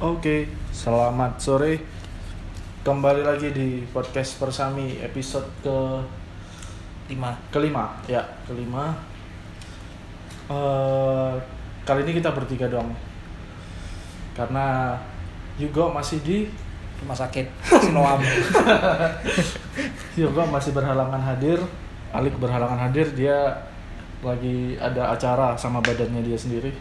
Oke, selamat sore. Kembali lagi di podcast Persami episode kelima. Kali ini kita bertiga doang. Karena Yugo masih di rumah sakit Siloam. Yugo masih berhalangan hadir. Alik berhalangan hadir, dia lagi ada acara sama badannya dia sendiri.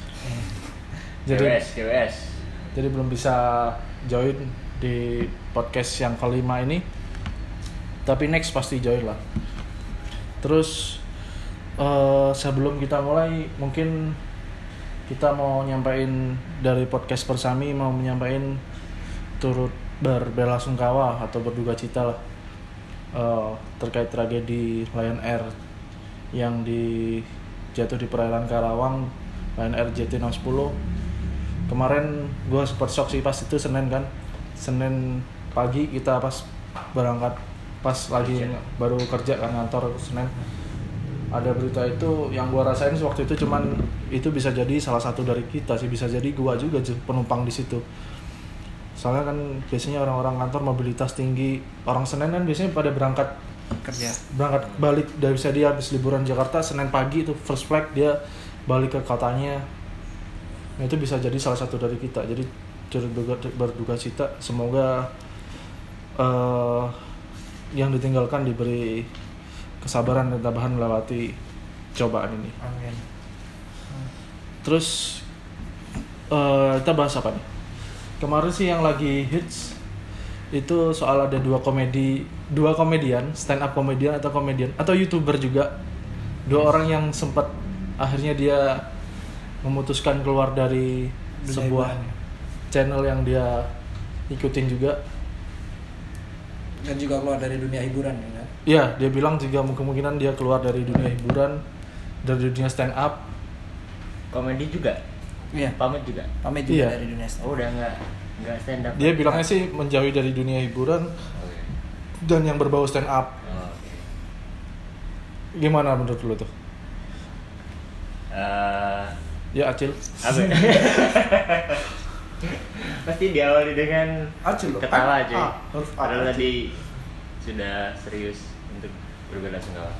Jadi belum bisa join di podcast yang kelima ini. Tapi next pasti join lah. Terus sebelum kita mulai, mungkin kita mau nyampain dari podcast Persami, mau menyampaikan turut berbelasungkawa atau berduka cita lah terkait tragedi Lion Air yang jatuh di perairan Karawang, Lion Air JT610. Kemarin gue sempat shock sih pas itu Senin pagi kita pas berangkat, pas lagi baru kerja kan kantor Senin, ada berita itu. Yang gue rasain waktu itu cuman itu bisa jadi salah satu dari kita sih, bisa jadi gue juga penumpang di situ. Soalnya kan biasanya orang-orang kantor mobilitas tinggi, orang Senin kan biasanya pada berangkat balik dari, bisa dia habis liburan Jakarta Senin pagi itu first flight dia balik ke kotanya. Nah, itu bisa jadi salah satu dari kita. Jadi berduka cita. Semoga yang ditinggalkan diberi kesabaran dan tabahan melewati cobaan ini. Amin. Terus kita bahas apa nih? Kemarin sih yang lagi hits itu soal ada dua komedian, stand up komedian atau YouTuber juga. Dua orang yang sempat akhirnya dia memutuskan keluar dari sebuah channel yang dia ikutin juga, dan juga keluar dari dunia hiburan ya kan? Iya, dia bilang juga kemungkinan dia keluar dari dunia hiburan, dari dunia stand up. Komedi juga? Iya. Pamit juga Iya. Dari dunia stand up. Oh, udah nggak stand up. Dia bilangnya sih menjauhi dari dunia hiburan dan yang berbau stand up. Gimana menurut lu tuh? Ya Acil. Apa? Pasti diawali dengan Acil loh. ketawa aja. Huruf A. Padahal tadi sudah serius untuk berbelasungkawa.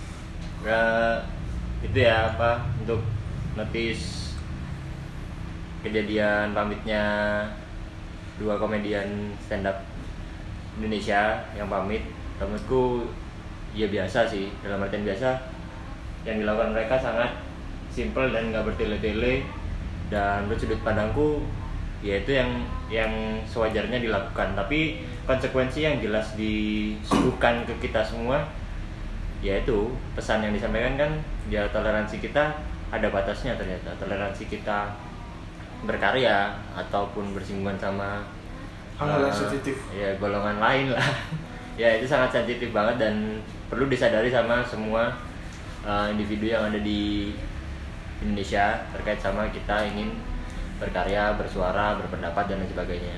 Itu ya apa, untuk notice kejadian pamitnya dua komedian stand up Indonesia yang pamit. Menurutku ya biasa sih, dalam artian biasa. Yang dilakukan mereka sangat simple dan nggak bertele-tele, dan menurut sudut pandangku ya itu yang sewajarnya dilakukan. Tapi konsekuensi yang jelas disuguhkan ke kita semua, yaitu pesan yang disampaikan kan, ya toleransi kita ada batasnya ternyata. Toleransi kita berkarya ataupun bersinggungan sama hal-hal yang sensitif, ya golongan lain lah. Ya itu sangat sensitif banget dan perlu disadari sama semua individu yang ada di Indonesia terkait sama kita ingin berkarya, bersuara, berpendapat dan lain sebagainya.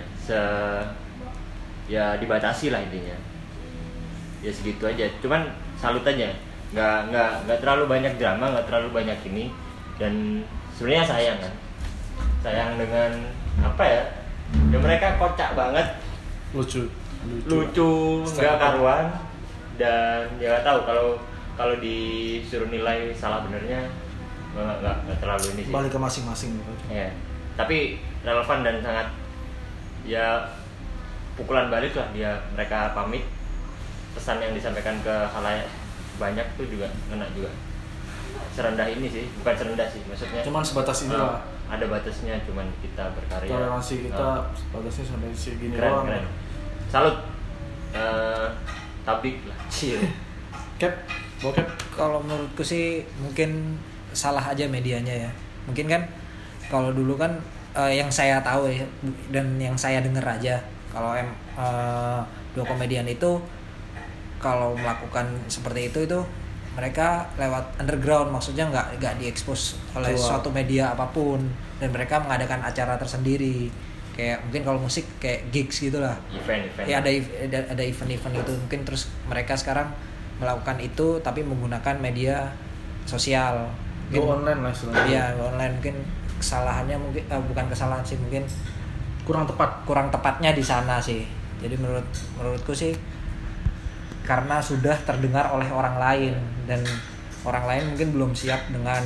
Ya dibatasi lah intinya. Ya segitu aja. Cuman salut aja. Nggak terlalu banyak drama, nggak terlalu banyak ini. Dan sebenarnya sayang kan. Sayang dengan apa ya? Ya mereka kocak banget. lucu Nggak karuan. Dan ya nggak tahu kalau disuruh nilai salah benernya nggak terlalu ini sih. balik ke masing-masing gitu. Ya, tapi relevan dan sangat ya pukulan balik lah mereka pamit. Pesan yang disampaikan ke halayak banyak tuh juga ngena juga. Serendah ini sih, bukan serendah sih, maksudnya Cuman sebatas ini lah. ada batasnya, cuman kita berkarya. Toleransi kita batasnya sampai segini doang. keren. Salut. Tabik lah. Bokep. Kalau menurutku sih mungkin salah aja medianya ya. Mungkin kan kalau dulu kan yang saya tahu ya, dan yang saya dengar aja, kalau dua komedian itu kalau melakukan seperti itu mereka lewat underground, maksudnya nggak diekspos oleh suatu media apapun, dan mereka mengadakan acara tersendiri. Kayak mungkin kalau musik kayak gigs gitulah. Event. Ya ada event-event gitu. Mungkin terus mereka sekarang melakukan itu tapi menggunakan media sosial. Go online lah istilahnya. Iya, online. Mungkin kesalahannya bukan kesalahan sih, mungkin kurang tepatnya di sana sih. Jadi menurutku sih karena sudah terdengar oleh orang lain dan orang lain mungkin belum siap dengan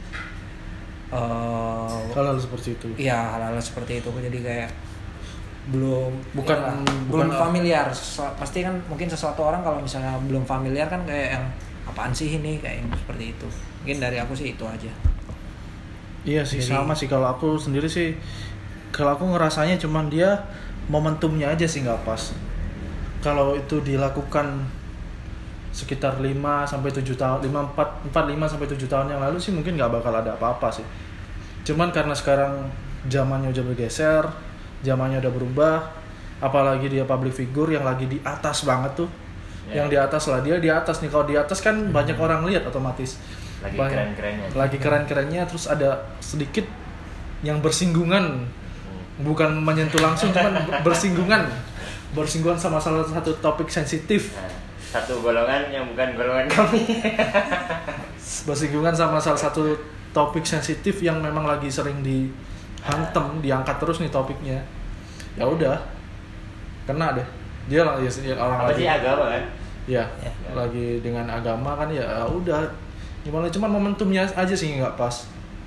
hal-hal seperti itu. Iya, hal-hal seperti itu. Jadi kayak belum bukan familiar. Pasti kan mungkin sesuatu orang kalau misalnya belum familiar kan kayak yang apaan sih ini, kayak yang seperti itu. Mungkin dari aku sih itu aja. Iya sih. Jadi, sama sih kalau aku sendiri sih, kalau aku ngerasanya cuman dia momentumnya aja sih nggak pas. Kalau itu dilakukan sekitar 5 sampai 7 tahun, 5 sampai 7 tahun yang lalu sih mungkin nggak bakal ada apa-apa sih. Cuman karena sekarang zamannya udah bergeser, zamannya udah berubah, apalagi dia public figure yang lagi di atas banget tuh. Yang di atas lah, dia di atas nih. Kalau di atas kan banyak orang lihat otomatis. Lagi keren-kerennya. Lagi keren-kerennya, terus ada sedikit yang bersinggungan. Bukan menyentuh langsung, cuman bersinggungan sama salah satu topik sensitif. Satu golongan yang bukan golongan kami. Bersinggungan sama salah satu topik sensitif yang memang lagi sering dihantem, diangkat terus nih topiknya. Ya udah, kena deh. Dia orang apa lagi. Sih agama kan? Ya, lagi dengan agama kan ya udah. Gimana, cuman momentumnya aja sih nggak pas.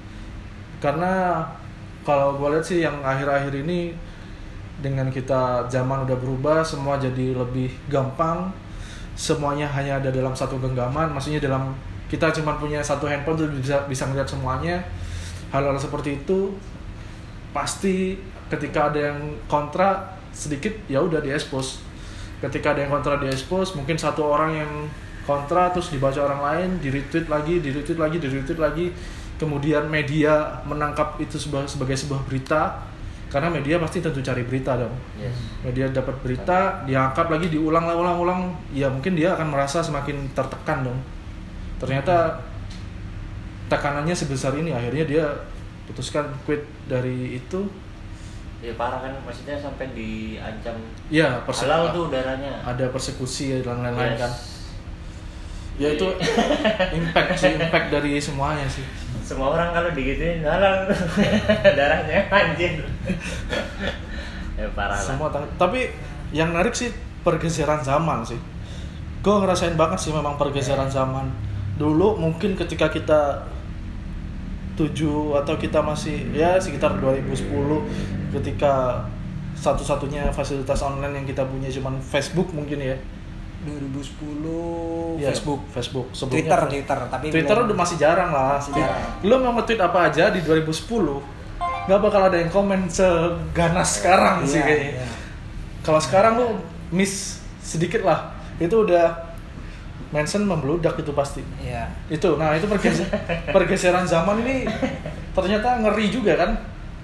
Karena kalau gue lihat sih yang akhir-akhir ini dengan kita zaman udah berubah, semua jadi lebih gampang. Semuanya hanya ada dalam satu genggaman, maksudnya dalam kita cuma punya satu handphone tuh bisa ngeliat semuanya. Hal-hal seperti itu pasti ketika ada yang kontra sedikit ya udah di-expose. Ketika ada yang kontra di-expose, mungkin satu orang yang kontra terus dibaca orang lain, di-retweet lagi. Kemudian media menangkap itu sebagai sebuah berita. Karena media pasti tentu cari berita dong. Yes. Media dapat berita, diangkat lagi, diulang, ya mungkin dia akan merasa semakin tertekan dong. Ternyata tekanannya sebesar ini, akhirnya dia putuskan quit dari itu. Ya parah kan, maksudnya sampai diancam. Ya, halal tuh udaranya. Ada persekusi dan lain-lain kan. Ya itu impact dari semuanya sih. Semua orang kalau digituin halal darahnya anjir. Ya parah lah. Semua tapi yang menarik sih pergeseran zaman sih. Gue ngerasain banget sih memang pergeseran zaman. Dulu mungkin ketika kita 7 atau kita masih ya sekitar 2010, ketika satu-satunya fasilitas online yang kita punya cuman Facebook mungkin ya. 2010 ya, Facebook sebelumnya Twitter tapi Twitter udah masih jarang lah. Lu mau nge-tweet apa aja di 2010 nggak bakal ada yang komen seganas sekarang sih kayaknya. Kalau sekarang lu miss sedikit lah, itu udah mention membludak itu pasti. Iya. Itu pergeseran zaman ini ternyata ngeri juga kan.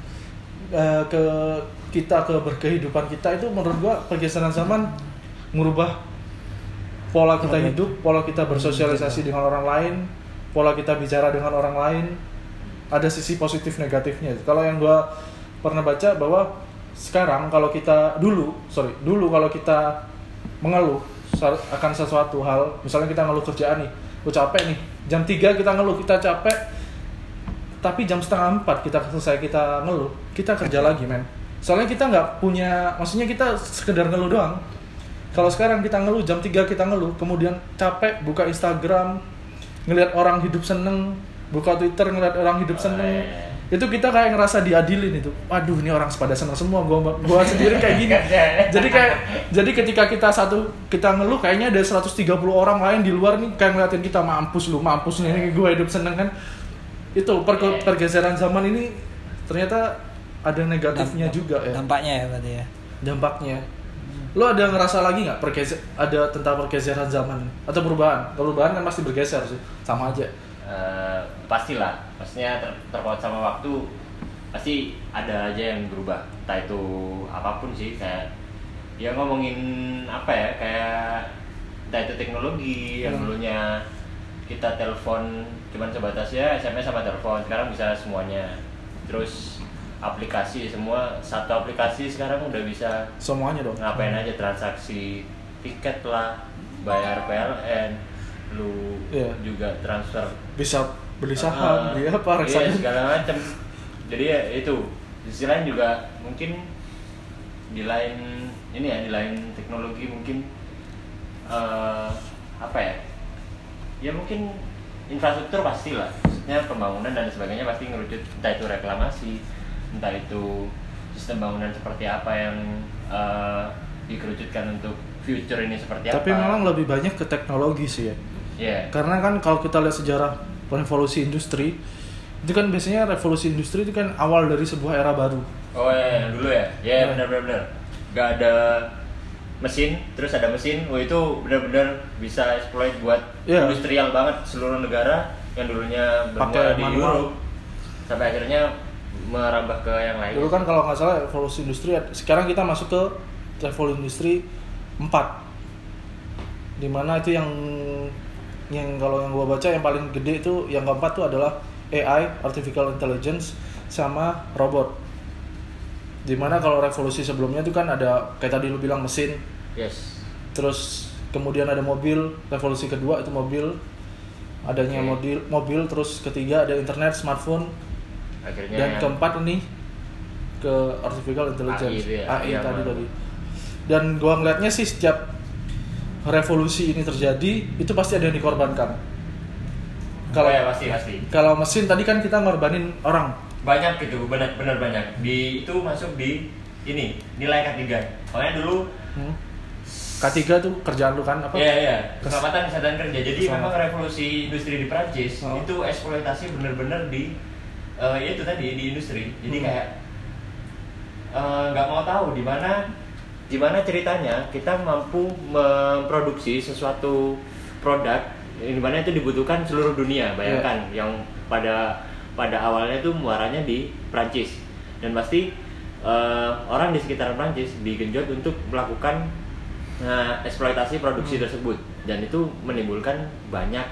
Ke berkehidupan kita itu menurut gua pergeseran zaman merubah pola kita hidup, pola kita bersosialisasi dengan orang lain, pola kita bicara dengan orang lain. Ada sisi positif negatifnya. Kalau yang gua pernah baca bahwa sekarang kalau kita dulu kalau kita mengeluh akan sesuatu hal, misalnya kita ngeluh kerjaan nih, gua capek nih, jam 3 kita ngeluh, kita capek, tapi jam 3:30 kita selesai kita ngeluh, kita kerja lagi men. Soalnya kita nggak punya, maksudnya kita sekedar ngeluh doang. Kalau sekarang kita ngeluh, jam 3 kita ngeluh, kemudian capek, buka Instagram, ngelihat orang hidup seneng, buka Twitter ngelihat orang hidup seneng, itu kita kayak ngerasa diadilin itu. Aduh, ini orang pada seneng semua, gua sendiri kayak gini. Jadi ketika kita ngeluh, kayaknya ada 130 orang lain di luar nih kayak ngeliatin kita, mampus nih, gua hidup seneng kan. Itu pergeseran zaman ini ternyata ada negatifnya juga ya. Dampaknya ya berarti ya. Dampaknya. Lo ada ngerasa lagi nggak ada tentang pergeseran zaman atau perubahan? Perubahan kan pasti bergeser sih, sama aja. Pastilah, maksudnya terpaut sama waktu pasti ada aja yang berubah. Entah itu apapun sih, kayak ya ngomongin apa ya, kayak entah itu teknologi yang dulunya kita telepon cuman sebatas ya SMS sama telepon, sekarang bisa semuanya. Terus aplikasi, semua satu aplikasi sekarang udah bisa semuanya dong. Ngapain aja, transaksi tiket lah, bayar PLN, lu juga transfer, bisa beli saham, beli apa, iya, segala macam. Jadi ya itu, di sisi lain juga mungkin di lain ini ya, di lain teknologi mungkin apa ya? Ya mungkin infrastruktur pastilah, maksudnya pembangunan dan sebagainya pasti ngerucut, entah itu reklamasi, entah itu sistem bangunan seperti apa yang dikerucutkan untuk future ini seperti Tapi apa. memang lebih banyak ke teknologi sih ya. Iya. Karena kan kalau kita lihat sejarah revolusi industri, itu kan biasanya revolusi industri itu kan awal dari sebuah era baru. Oh ya, yang dulu ya. Ya benar. Gak ada mesin, terus ada mesin, itu benar-benar bisa exploit buat industrial banget seluruh negara yang dulunya bermula di Europe sampai akhirnya merambah ke yang lain. Dulu kan kalau nggak salah revolusi industri, sekarang kita masuk ke revolusi industri 4. Dimana itu yang kalau yang gua baca yang paling gede itu yang keempat tuh adalah AI, artificial intelligence, sama robot. Dimana kalau revolusi sebelumnya itu kan ada kayak tadi lu bilang mesin, yes. Terus kemudian ada mobil, revolusi kedua itu mobil, adanya mobil, terus ketiga ada internet, smartphone, akhirnya dan keempat ini ke artificial intelligence, AI tadi. Dan gua ngeliatnya sih setiap revolusi ini terjadi itu pasti ada yang dikorbankan. Kalau ya, pasti. Kalau mesin tadi kan kita ngorbanin orang. Banyak gitu, benar banyak. Di itu masuk di ini nilai K3. Pokoknya dulu K3 tuh kerjaan lu kan apa? Iya. Keselamatan kesehatan kerja. Jadi memang revolusi industri di Prancis itu eksploitasi benar-benar di itu tadi di industri. Jadi kayak nggak mau tahu di mana ceritanya kita mampu memproduksi sesuatu produk di mana itu dibutuhkan seluruh dunia. Bayangkan yang pada awalnya tuh muaranya di Prancis dan pasti orang di sekitar Prancis digenjot untuk melakukan eksploitasi produksi tersebut dan itu menimbulkan banyak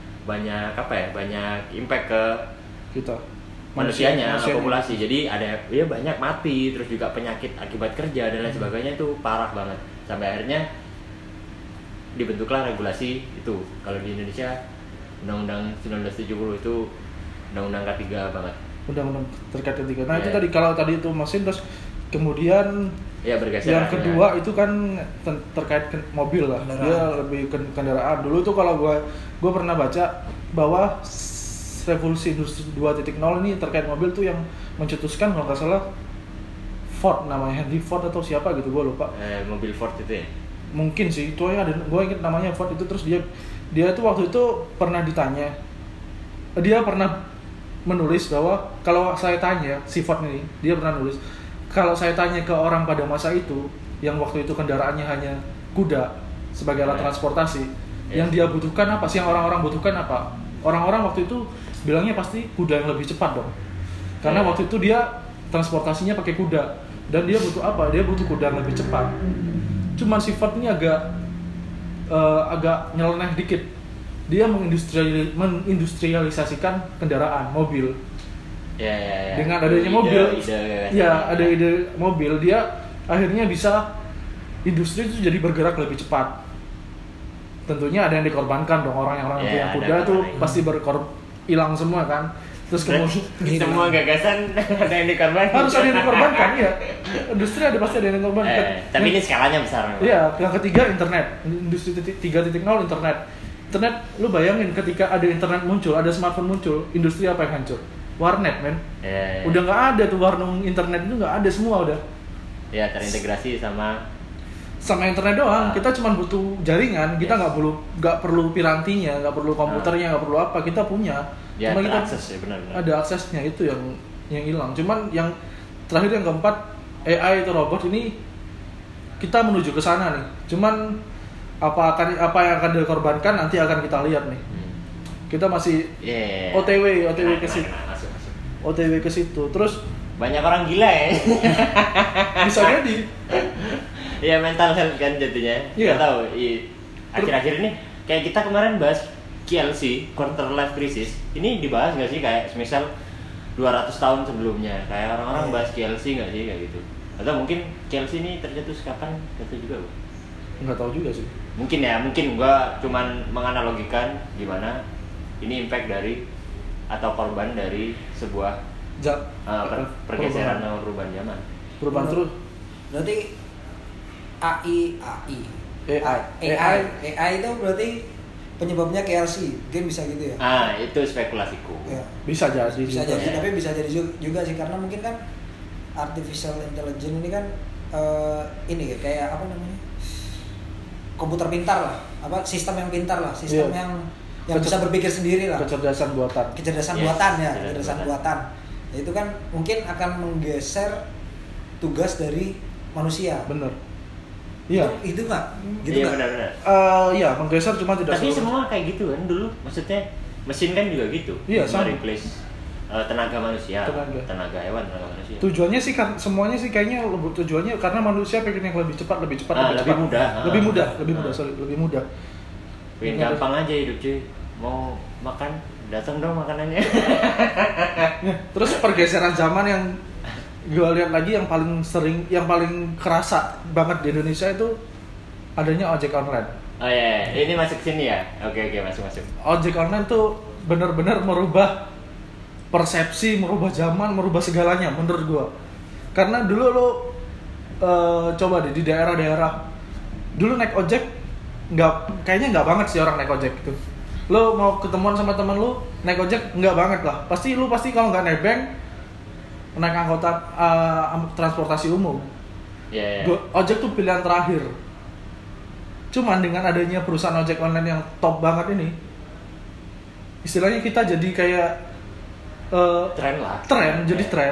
impact ke kita manusianya, populasi. Jadi ada banyak mati, terus juga penyakit akibat kerja dan lain sebagainya itu parah banget. Sampai akhirnya dibentuklah regulasi itu. Kalau di Indonesia Undang-Undang 1970 itu Undang-Undang K3 banget. Undang-undang terkait ketiga. Nah itu tadi kalau tadi itu mesin, terus kemudian bergeser. Yang kedua itu kan terkait mobil lah. Kendaraan. Dia lebih kendaraan. Dulu tuh kalau gue pernah baca bahwa revolusi industri 2.0 ini terkait mobil tuh yang mencetuskan kalau nggak salah Ford, namanya Henry Ford atau siapa gitu, gue lupa. Mobil Ford itu ya? Mungkin sih, itu ada, gue ingat namanya Ford itu. Terus dia tuh waktu itu pernah ditanya, dia pernah menulis bahwa kalau saya tanya, si Ford ini, dia pernah nulis, kalau saya tanya ke orang pada masa itu, yang waktu itu kendaraannya hanya kuda sebagai alat transportasi, yang dia butuhkan apa sih, yang orang-orang butuhkan apa? Orang-orang waktu itu bilangnya pasti kuda yang lebih cepat dong, karena waktu itu dia transportasinya pakai kuda dan dia butuh apa? Dia butuh kuda yang lebih cepat. Cuman si Ford ini agak nyeleneh dikit. Dia mengindustrialisasikan kendaraan mobil. Ya. Dengan adanya mobil, ada ide mobil, dia akhirnya bisa industri itu jadi bergerak lebih cepat. Tentunya ada yang dikorbankan dong, orang-orang yang kuda tuh pasti hilang semua kan. Terus kemudian semua gagasan ada yang dikorbankan. Harus ada yang dikorbankan, ya. Industri pasti ada yang dikorbankan. Tapi ini skalanya besar. Iya, yang ketiga internet. Industri 3.0 internet. Internet, lu bayangin ketika ada internet muncul, ada smartphone muncul, industri apa yang hancur? Warnet, men. Udah nggak ada tuh warung internet itu, nggak ada semua udah. Ya, terintegrasi sama internet doang. Kita cuma butuh jaringan, kita nggak perlu pirantinya, nggak perlu komputernya, nggak perlu apa, kita punya. Ya, cuma kita akses, ya, benar. Ada aksesnya, itu yang hilang. Cuman yang terakhir, yang keempat, AI itu robot ini kita menuju ke sana nih. Cuman apa yang akan dikorbankan nanti akan kita lihat nih. Kita masih OTW ke situ. OTW ke situ. Terus banyak orang gila ya. Bisa jadi. Ya mental health kan jadinya. Nggak tahu. Akhir-akhir ini kayak kita kemarin bahas QLC, quarter life crisis. Ini dibahas nggak sih kayak misal 200 tahun sebelumnya, kayak orang-orang bahas QLC nggak sih kayak gitu? Atau mungkin QLC ini tercetus kapan? Itu juga Bu? Nggak tahu juga sih. Mungkin gua cuman menganalogikan gimana ini impact dari atau korban dari sebuah pergeseran atau perubahan zaman. Perubahan terus Berarti AI itu berarti penyebabnya KLC, mungkin bisa gitu ya? Itu spekulasiku. Ya. Bisa jadi. Tapi bisa jadi juga sih, karena mungkin kan artificial intelligence ini kan ini kayak apa namanya, komputer pintar lah, sistem yang pintar lah, sistem yang bisa berpikir sendiri lah. Kecerdasan buatan. Kecerdasan buatan. Nah, itu kan mungkin akan menggeser tugas dari manusia. Bener. Iya. Itu nggak? Gitu iya nggak? benar-benar. Iya, menggeser cuma tidak. Tapi semua kayak gitu kan dulu. Maksudnya mesin kan juga gitu. Iya, sama. Replace tenaga manusia, tenaga hewan, tenaga manusia. Tujuannya sih kan semuanya sih kayaknya tujuannya karena manusia pengen yang lebih cepat. Lebih mudah. Lebih mudah. Pengen gampang aja hidup cuy. Mau makan, datang dong makanannya. Terus pergeseran zaman yang gue lihat lagi yang paling kerasa banget di Indonesia itu adanya ojek online. Oh iya, ini masuk sini ya. Oke, masuk. Ojek online tuh benar-benar merubah persepsi, merubah zaman, merubah segalanya menurut gue. Karena dulu lo coba deh di daerah-daerah dulu naik ojek kayaknya nggak banget sih orang naik ojek gitu. Lo mau ketemuan sama teman lo naik ojek nggak banget lah. Pasti kalau nggak nebeng naik anggota transportasi umum. Yeah. Ojek tuh pilihan terakhir. Cuman dengan adanya perusahaan ojek online yang top banget ini, istilahnya kita jadi kayak tren.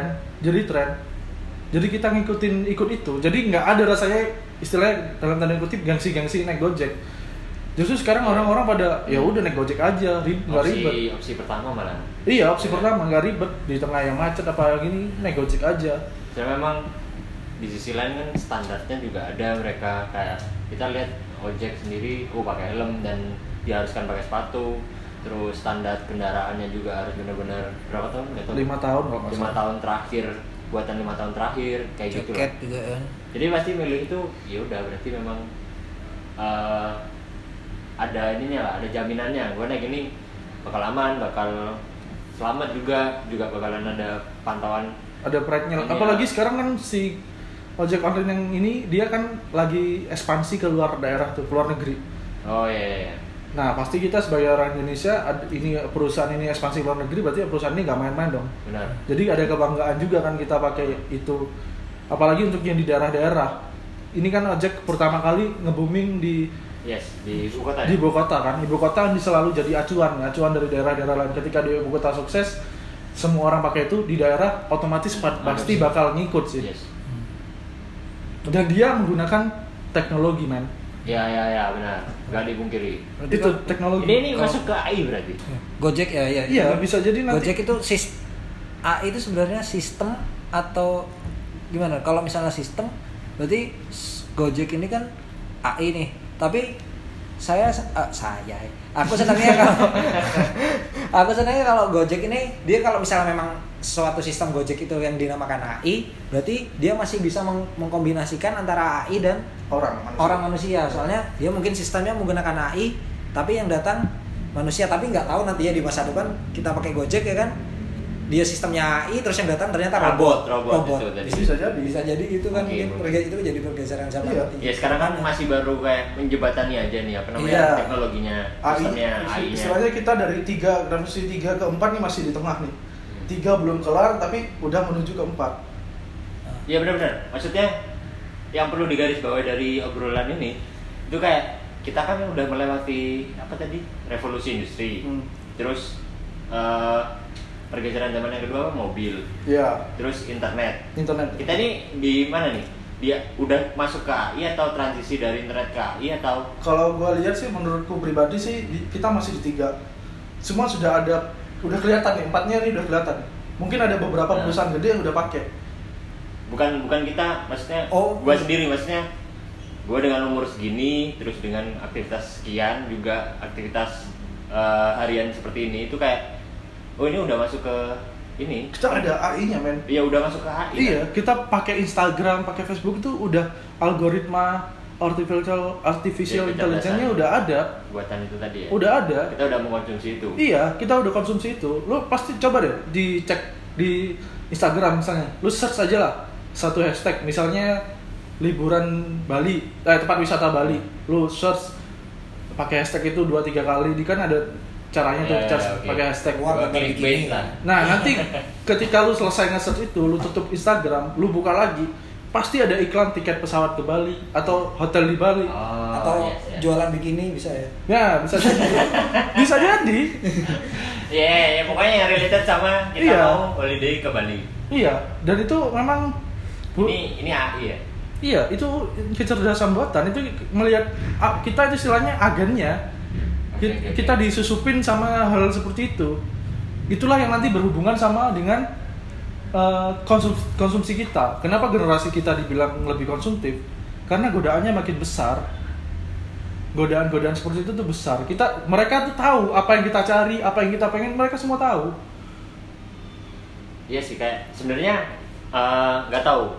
Jadi kita ikut itu. Jadi nggak ada rasanya istilahnya dalam tanda kutip gengsi naik Gojek. Justru sekarang orang-orang pada ya udah naik Gojek aja, nggak ribet. Opsi pertama malah. Iya, opsi pertama nggak ribet di tengah yang macet apa gini naik Gojek aja. Soalnya memang di sisi lain kan standarnya juga ada, mereka kayak kita lihat ojek sendiri, pakai helm dan diharuskan pakai sepatu. Terus standar kendaraannya juga harus benar-benar berapa tahun? 5 tahun kalau nggak 5 tahun terakhir, buatan 5 tahun terakhir kayak gitu lah. Juga kan. Jadi pasti milih itu ya udah berarti memang ada ininya lah, ada jaminannya. Gue naik ini bakal aman, bakal selamat juga bakalan ada pantauan. Ada pride-nya. Apalagi sekarang kan si ojek online yang ini dia kan lagi ekspansi ke luar daerah tuh, keluar negeri. Oh iya. Nah pasti kita sebagai orang Indonesia, ini perusahaan ini ekspansi luar negeri, berarti perusahaan ini nggak main-main dong. Benar. Jadi ada kebanggaan juga kan kita pakai itu. Apalagi untuk yang di daerah-daerah. Ini kan ojek pertama kali nge-booming di ibu kota. Di ibu kota kan. Ibu kota selalu jadi acuan dari daerah-daerah lain. Ketika di ibu kota sukses, semua orang pakai itu, di daerah otomatis pasti bakal ngikut sih. Yes. Dan dia menggunakan teknologi, man. Ya benar. Gak dipungkiri. Itu teknologi. Ini masuk ke AI berarti. Gojek ya. Iya, bisa jadi nanti. Gojek itu AI itu sebenarnya sistem atau gimana? Kalau misalnya sistem, berarti Gojek ini kan AI nih. Tapi aku senangnya kalau Gojek ini dia kalau misalnya memang suatu sistem Gojek itu yang dinamakan AI, berarti dia masih bisa mengkombinasikan antara AI dan orang manusia. Soalnya dia mungkin sistemnya menggunakan AI, tapi yang datang manusia. Tapi nggak tahu nanti ya di masa depan kita pakai Gojek ya kan, dia sistemnya AI terus yang datang ternyata robot. Bisa jadi gitu kan. Okay, mungkin itu jadi pergeseran zaman. Ya sekarang kan masih baru kayak menjembatani aja nih teknologinya, sistemnya AI-nya. Istilahnya kita dari 3 ke 4 nih masih di tengah nih. 3 belum kelar tapi udah menuju ke 4. Iya benar. Maksudnya yang perlu digarisbawahi dari obrolan ini itu kayak kita kan udah melewati revolusi industri. Terus pergeseran zaman yang kedua mobil. Iya. Terus internet. Kita ini di mana nih? Dia udah masuk ke AI atau transisi dari internet ke AI atau? Kalau gua lihat sih menurutku pribadi sih kita masih di 3. Semua udah kelihatan nih, 4-nya nih udah kelihatan. Mungkin ada beberapa perusahaan gede yang udah pakai. Bukan kita, maksudnya gua sendiri, maksudnya gua dengan umur segini terus dengan aktivitas sekian juga aktivitas harian seperti ini itu kayak ini udah masuk ke ini. Kita ada AI-nya, men. Iya, udah masuk ke AI. Iya, kan? Kita pakai Instagram, pakai Facebook itu udah algoritma artificial intelligence-nya udah ada. Buatan itu tadi ya. Udah ada. Kita udah mengkonsumsi itu. Iya, kita udah konsumsi itu. Lo pasti coba deh dicek di Instagram misalnya. Lo search aja lah satu hashtag misalnya liburan Bali, tempat wisata Bali, lu search pakai hashtag itu 2-3 kali, di kan ada caranya tuh pakai hashtag. Keluar gambar bikini lah. Nah nanti ketika lu selesai nge-search itu, lu tutup Instagram, lu buka lagi, pasti ada iklan tiket pesawat ke Bali atau hotel di Bali. Atau jualan bikini bisa ya? Ya bisa jadi, bisa jadi. Ya pokoknya yang related sama kita mau holiday ke Bali. Iya, dan itu memang ini AI ya. Iya, itu kecerdasan buatan. Itu melihat kita itu istilahnya agennya. Kita disusupin sama hal seperti itu. Itulah yang nanti berhubungan sama dengan konsumsi kita. Kenapa generasi kita dibilang lebih konsumtif? Karena godaannya makin besar. Godaan-godaan seperti itu tuh besar. Mereka tuh tahu apa yang kita cari, apa yang kita pengen, mereka semua tahu. Iya sih, kayak sebenarnya nggak tahu.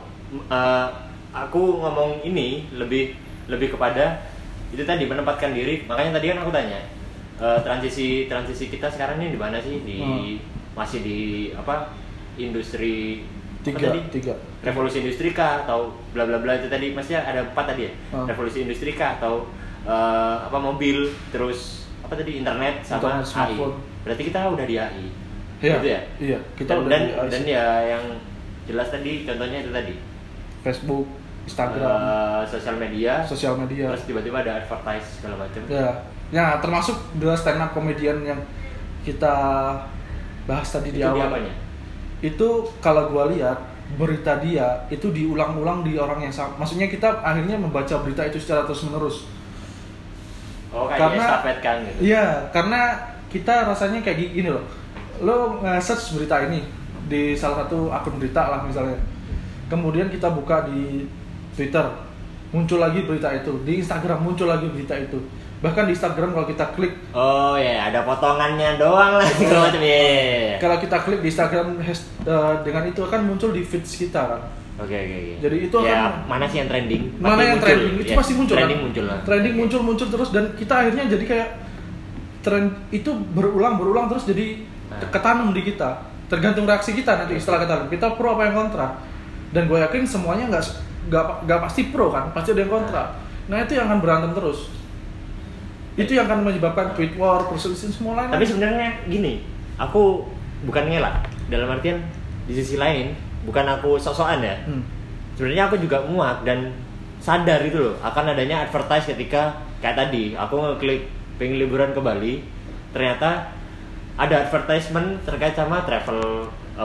Aku ngomong ini lebih kepada itu tadi, menempatkan diri. Makanya tadi kan aku tanya transisi kita sekarang ini di mana sih? Masih di apa? Industri 3 revolusi industri kah atau bla bla bla itu tadi, maksudnya ada 4 tadi ya. Revolusi industri kah atau mobil, terus apa tadi, internet sama AI. Berarti kita udah di AI. Iya, gitu ya? Iya, kita udah di AI. Dan ya yang jelas tadi contohnya itu tadi. Facebook, Instagram, sosial media. Terus tiba-tiba ada advertise segala macam. Ya, termasuk dua stand up comedian yang kita bahas tadi di awal. Apanya? Itu kalau gua lihat berita dia itu diulang-ulang di orang yang sama. Maksudnya kita akhirnya membaca berita itu secara terus-menerus. Oh, kayak estafet kan gitu. Iya, karena kita rasanya kayak gini loh. Lo nge-search berita ini di salah satu akun berita lah misalnya. Kemudian kita buka di Twitter, muncul lagi berita itu. Di Instagram muncul lagi berita itu. Bahkan di Instagram kalau kita klik, oh ya, ada potongannya doang lah segala macam ya. Kalau kita klik di Instagram dengan itu akan muncul di feeds kita kan. Oke. Jadi itu ya, akan mana sih yang trending? Mana yang trending itu pasti muncul. Trending kan? muncul lah. Trending muncul terus, dan kita akhirnya jadi kayak tren itu berulang terus, jadi ketanam di kita. Tergantung reaksi kita nanti setelah kita pro apa yang kontra. Dan gue yakin semuanya nggak pasti pro kan, pasti ada yang kontra. Nah itu yang akan berantem terus. Itu yang akan menyebabkan tweet war, perselisihan semua lain. Tapi sebenarnya gini, aku bukan ngelak. Dalam artian di sisi lain, bukan aku sok-sokan ya. Sebenarnya aku juga muak dan sadar itu loh akan adanya advertise ketika kayak tadi aku ngeklik pengen liburan ke Bali, ternyata ada advertisement terkait sama travel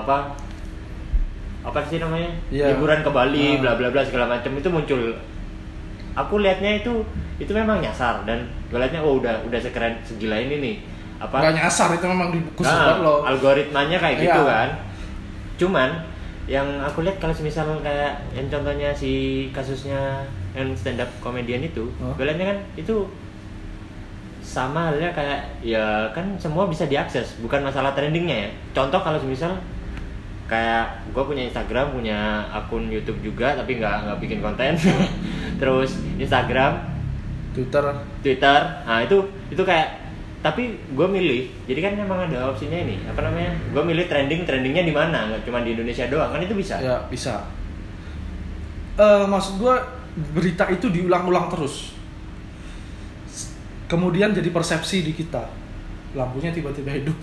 apa sih namanya, liburan ke Bali, bla bla bla segala macam itu muncul. Aku lihatnya itu memang nyasar, dan gue lihatnya udah sekeren segila ini nih. Nggak nyasar, itu memang dibungkus banget loh. Algoritmanya kayak gitu kan. Cuman yang aku lihat kalau misal kayak yang contohnya si kasusnya yang stand up comedian itu, gue lihatnya kan itu sama halnya kayak ya kan semua bisa diakses, bukan masalah trendingnya ya. Contoh kalau misal kayak gue punya Instagram, punya akun YouTube juga tapi nggak bikin konten. Terus Instagram, Twitter, nah itu kayak, tapi gue milih, jadi kan memang ada opsinya ini apa namanya, gue milih trendingnya di mana, nggak cuma di Indonesia doang kan, itu bisa. Ya bisa. Maksud gue berita itu diulang-ulang terus, kemudian jadi persepsi di kita. Lampunya tiba-tiba hidup.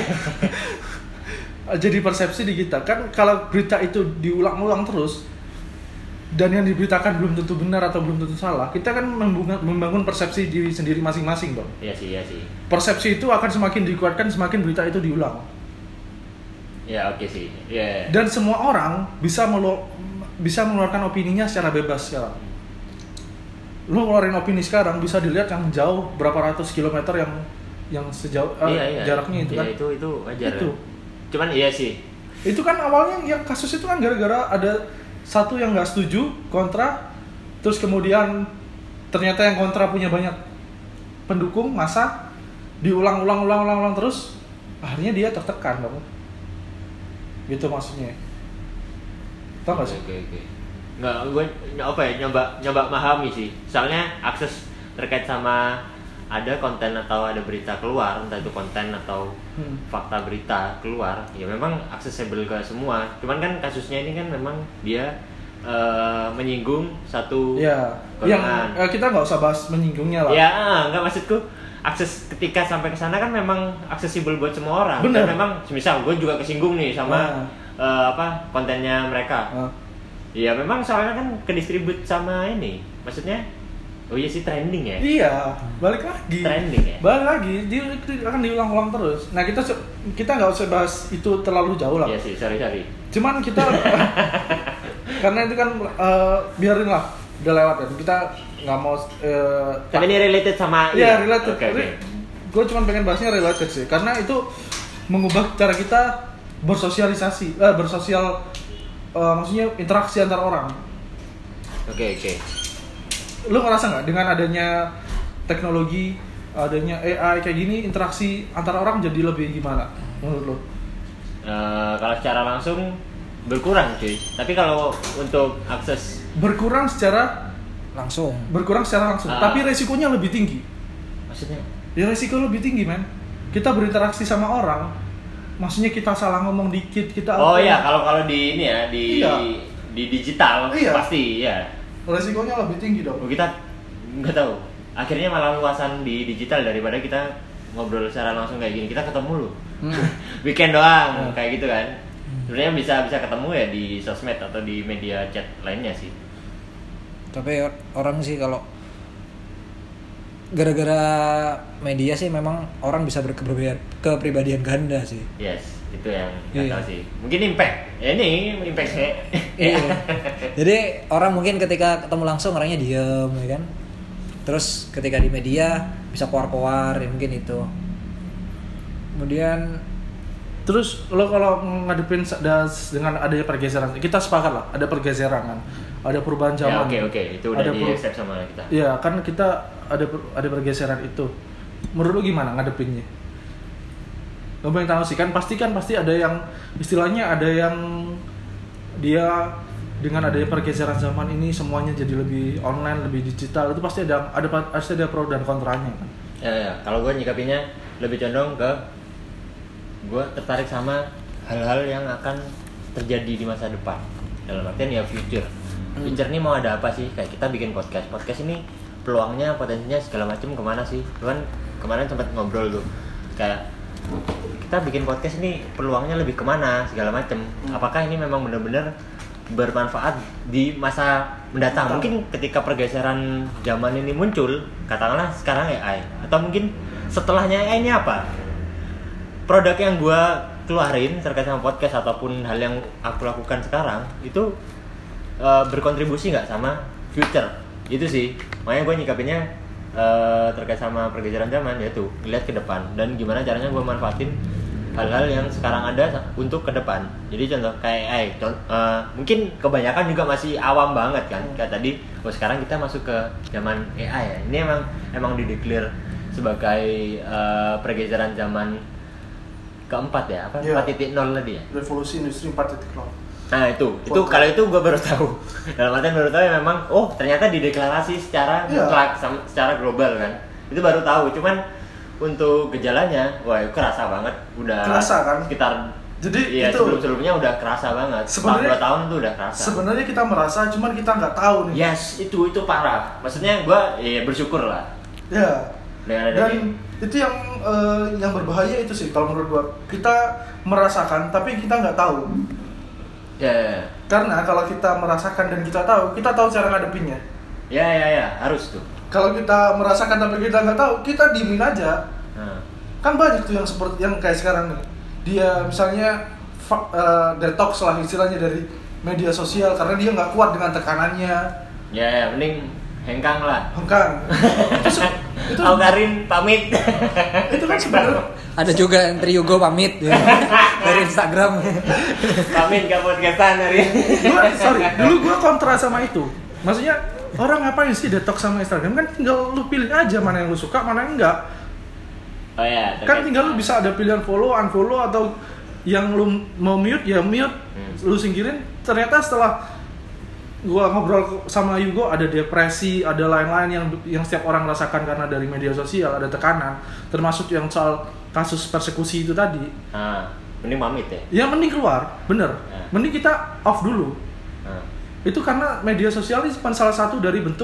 Jadi persepsi di kita kan, kalau berita itu diulang-ulang terus dan yang diberitakan belum tentu benar atau belum tentu salah, kita kan membangun persepsi diri sendiri masing-masing, Bang. Iya sih. Persepsi itu akan semakin dikuatkan semakin berita itu diulang. Ya oke sih. Yeah. Dan semua orang bisa mengeluarkan opininya secara bebas sekarang. Lu ngeluarin opini sekarang bisa dilihat yang jauh berapa ratus kilometer yang sejauh jaraknya itu kan. Iya, itu wajar. Itu. Cuman iya sih. Itu kan awalnya yang kasus itu kan gara-gara ada satu yang nggak setuju, kontra, terus kemudian ternyata yang kontra punya banyak pendukung, massa, diulang terus, akhirnya dia tertekan, Bang. Gitu maksudnya. Tahu nggak sih? Oke. Nggak, gue nyoba memahami sih. Soalnya akses terkait sama ada konten atau ada berita keluar, entah itu konten atau fakta berita keluar, ya memang aksesibel ke semua. Cuman kan kasusnya ini kan memang dia menyinggung satu Ya, yang kita nggak usah bahas menyinggungnya lah. Ya, nggak, maksudku akses ketika sampai ke sana kan memang aksesibel buat semua orang. Bener. Dan memang misal gue juga kesinggung nih sama kontennya mereka. Iya, memang soalnya kan kedistribut sama ini. Maksudnya oh iya sih, trending ya. Iya, balik lagi. Trending ya. Balik lagi, dia akan diulang-ulang terus. Nah, kita nggak usah bahas itu terlalu jauh lah. Iya sih, sorry. Cuman kita karena itu kan biarin lah, udah lewat kan. Kita nggak mau. Tapi ini related sama. Iya, related. Okay. Gue cuma pengen bahasnya related sih, karena itu mengubah cara kita bersosialisasi, maksudnya interaksi antar orang. Oke. Lu ngerasa nggak dengan adanya teknologi, adanya AI kayak gini, interaksi antara orang jadi lebih gimana menurut lu? Kalau secara langsung berkurang cuy. Tapi kalau untuk akses Berkurang secara langsung. Tapi resikonya lebih tinggi. Maksudnya? Ya resiko lebih tinggi, men. Kita berinteraksi sama orang, maksudnya kita salah ngomong dikit, kita iya, kalau di ini ya, di digital pasti ya. Resikonya lebih tinggi dong. Kita nggak tahu. Akhirnya malah luasan di digital daripada kita ngobrol secara langsung kayak gini. Kita ketemu lu. Weekend doang kayak gitu kan. Sebenarnya bisa ketemu ya di sosmed atau di media chat lainnya sih. Tapi orang sih kalau gara-gara media sih memang orang bisa kepribadian ganda sih. Yes, itu yang tahu sih. Mungkin impact. Ya ini impactnya. Iya. Jadi orang mungkin ketika ketemu langsung orangnya diem, ya kan. Terus ketika di media bisa koar-koar, ya mungkin itu. Kemudian terus lo kalau ngadepin dengan adanya pergeseran, kita sepakat lah, ada pergeseran kan, ada perubahan zaman. Ya, oke, itu udah di-accept sama kita. Iya, kan kita ada pergeseran itu. Menurut lo gimana ngadepinnya? Lo pengen tahu sih, kan pasti ada yang istilahnya, ada yang dia dengan adanya pergeseran zaman ini semuanya jadi lebih online, lebih digital, itu pasti ada pro dan kontranya kan. Ya, kalau gue nyikapinya lebih condong ke gue tertarik sama hal-hal yang akan terjadi di masa depan. Dalam artian ya future ini mau ada apa sih? Kayak kita bikin podcast ini peluangnya, potensinya segala macam kemana sih? Lu kan kemarin sempat ngobrol tuh, kayak kita bikin podcast ini peluangnya lebih kemana segala macam. Apakah ini memang benar-benar bermanfaat di masa mendatang? Mungkin ketika pergeseran zaman ini muncul, katakanlah sekarang AI, atau mungkin setelahnya AI ini apa? Produk yang gue keluarin terkait sama podcast ataupun hal yang aku lakukan sekarang itu berkontribusi nggak sama future? Itu sih, makanya gue nyikapinnya terkait sama pergeseran zaman, yaitu lihat ke depan dan gimana caranya gue manfaatin hal-hal yang sekarang ada untuk ke depan. Jadi contoh kayak AI, mungkin kebanyakan juga masih awam banget kan, kayak tadi, sekarang kita masuk ke zaman AI ya. Ini emang dideklar sebagai pergeseran zaman keempat ya, apa? 4.0 tadi ya? Revolusi industri 4.0. Nah itu kalau itu gue baru tahu. Dalam artian baru tahu ya, memang ternyata dideklarasi secara mutlak, secara global kan. Itu baru tahu. Cuman untuk gejalanya, kerasa banget. Udah kerasa kan? Sekitar. Jadi ya, itu sebelumnya udah kerasa banget. Sebenarnya 2 tahun tuh udah kerasa. Sebenarnya kita merasa, cuman kita nggak tahu nih. Yes, itu parah. Maksudnya gue bersyukur lah. Ya. Dan itu yang berbahaya itu sih kalau menurut gua. Kita merasakan tapi kita nggak tahu. Ya. Karena kalau kita merasakan dan kita tahu cara ngadepinnya. Ya, harus tuh. Kalau kita merasakan tapi kita nggak tahu, kita diemin aja. Kan banyak tuh yang seperti yang kayak sekarang nih. Dia misalnya detox lah istilahnya dari media sosial karena dia nggak kuat dengan tekanannya. Ya, mending hengkang lah. itu Karin pamit. Itu kan sebenarnya ada juga yang Triugo pamit ya. Dari Instagram. Pamit ke podcastan hari. Dulu gua kontra sama itu. Maksudnya orang ngapain sih detox sama Instagram? Kan tinggal lu pilih aja mana yang lu suka, mana yang enggak. Oh ya. Kan tinggal lu bisa ada pilihan follow, unfollow, atau yang lu mau mute ya mute, lu singkirin. Ternyata setelah gua ngobrol sama Yugo, ada depresi, ada lain-lain yang setiap orang rasakan karena dari media sosial, ada tekanan, termasuk yang soal kasus persekusi itu tadi. Mending pamit ya? Ya mending keluar, bener. Mending kita off dulu. Itu karena media sosial ini cuma salah satu dari bentuk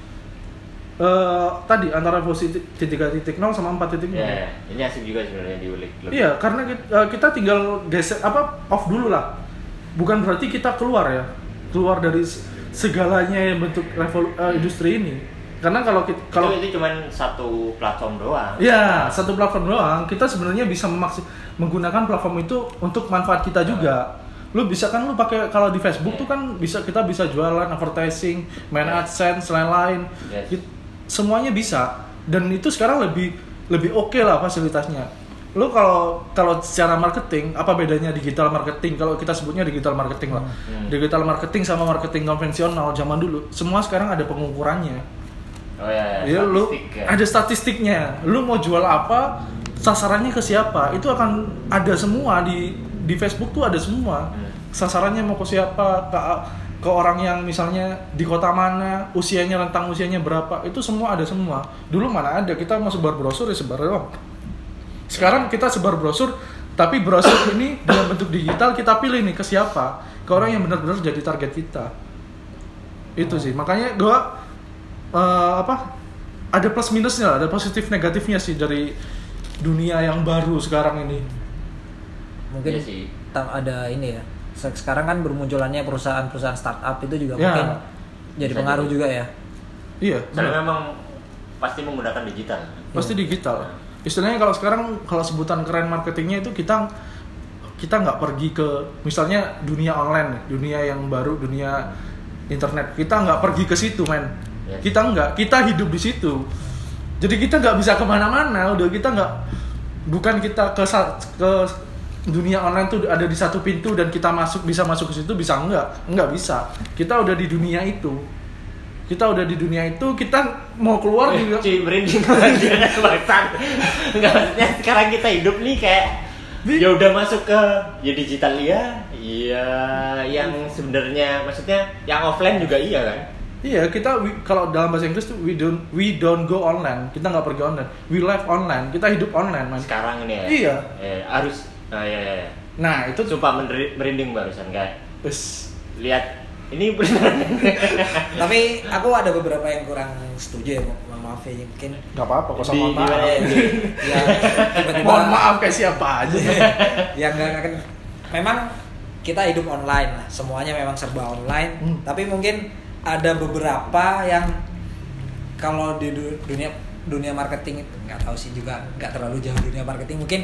tadi antara posisi 3.0 sama 4.0. Ya, ini asik juga sebenarnya diulik. Iya, karena kita tinggal geser off dulu lah. Bukan berarti kita keluar dari segalanya yang bentuk industri ini. Karena kalau itu cuma satu platform doang. Iya, satu platform doang. Kita sebenarnya bisa menggunakan platform itu untuk manfaat kita juga. Lu bisa kan pakai kalau di Facebook tuh kan kita bisa jualan, advertising, main AdSense, lain-lain. Semuanya bisa, dan itu sekarang lebih oke lah fasilitasnya. Lu kalau secara marketing, apa bedanya digital marketing? Kalau kita sebutnya digital marketing lah. Digital marketing sama marketing konvensional zaman dulu, semua sekarang ada pengukurannya. Oh ya, lu ada statistiknya. Lu mau jual apa, sasarannya ke siapa, itu akan ada semua di Facebook tuh ada semua. Sasarannya mau ke siapa, ke orang yang misalnya di kota mana, rentang usianya berapa, itu semua ada semua. Dulu mana ada, kita mau sebar brosur ya sebar doang. Sekarang kita sebar brosur, tapi brosur ini dalam bentuk digital kita pilih nih ke siapa, ke orang yang benar-benar jadi target kita. Itu sih, makanya gua ada plus minusnya, ada positif negatifnya sih dari dunia yang baru sekarang ini. Mungkin ya sih. Ada ini ya. Sekarang kan bermunculannya perusahaan-perusahaan startup itu juga mungkin jadi pengaruh juga ya. Iya. Soalnya memang pasti menggunakan digital. Pasti digital. Istilahnya kalau sekarang sebutan keren marketingnya itu kita nggak pergi ke misalnya dunia online, dunia yang baru, dunia internet. Kita nggak pergi ke situ, men. Yes. Kita hidup di situ. Jadi kita nggak bisa kemana-mana. Bukan kita ke dunia online tuh ada di satu pintu dan kita bisa masuk ke situ, bisa enggak bisa. Kita udah di dunia itu, kita mau keluar juga. Cuy, merinding banget bahkan. Enggak, maksudnya sekarang kita hidup nih kayak ya udah masuk ke digital iya, yang sebenarnya maksudnya yang offline juga iya kan? Iya, kalau dalam bahasa Inggris tuh we don't go online, kita nggak pergi online, we live online, kita hidup online, man. Sekarang ini ya. Iya. Harus. Iya. Nah itu sumpah merinding barusan kayak. Lihat ini Tapi aku ada beberapa yang kurang setuju ya, mohon maaf ya, mungkin. Gak apa-apa, kok sama maaf. Ya, tiba-tiba. Mohon maaf kayak siapa aja. Ya nggak kan. Memang kita hidup online lah, semuanya memang serba online. Tapi mungkin ada beberapa yang kalau di dunia marketing itu nggak tahu sih, juga nggak terlalu jauh dunia marketing. Mungkin